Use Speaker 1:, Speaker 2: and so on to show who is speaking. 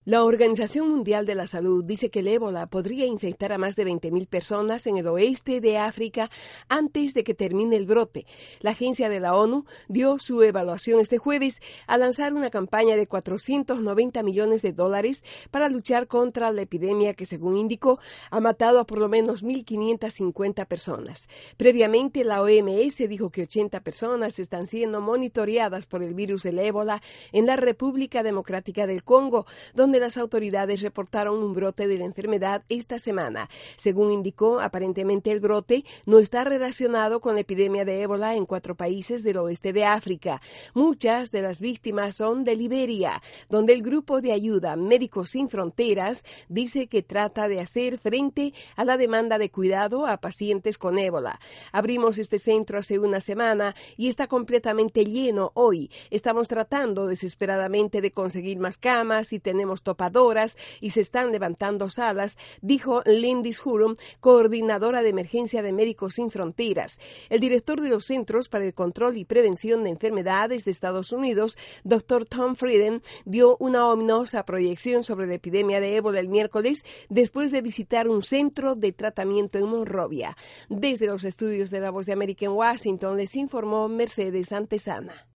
Speaker 1: La Organización Mundial de la Salud dice que el ébola podría infectar a más de 20.000 personas en el oeste de África antes de que termine el brote. La agencia de la ONU dio su evaluación este jueves al lanzar una campaña de $490 millones para luchar contra la epidemia que, según indicó, ha matado a por lo menos 1.550 personas. Previamente, la OMS dijo que 80 personas están siendo monitoreadas por el virus del ébola en la República Democrática del Congo, donde las autoridades reportaron un brote de la enfermedad esta semana. Según indicó, aparentemente el brote no está relacionado con la epidemia de ébola en 4 países del oeste de África. Muchas de las víctimas son de Liberia, donde el grupo de ayuda Médicos Sin Fronteras dice que trata de hacer frente a la demanda de cuidado a pacientes con ébola. Abrimos este centro hace una semana y está completamente lleno hoy. Estamos tratando desesperadamente de conseguir más camas y tenemos topadoras y se están levantando salas, dijo Lindis Hurum, coordinadora de emergencia de Médicos Sin Fronteras. El director de los Centros para el Control y Prevención de Enfermedades de Estados Unidos, Dr. Tom Frieden, dio una ominosa proyección sobre la epidemia de ébola el miércoles después de visitar un centro de tratamiento en Monrovia. Desde los estudios de La Voz de América en Washington les informó Mercedes Antesana.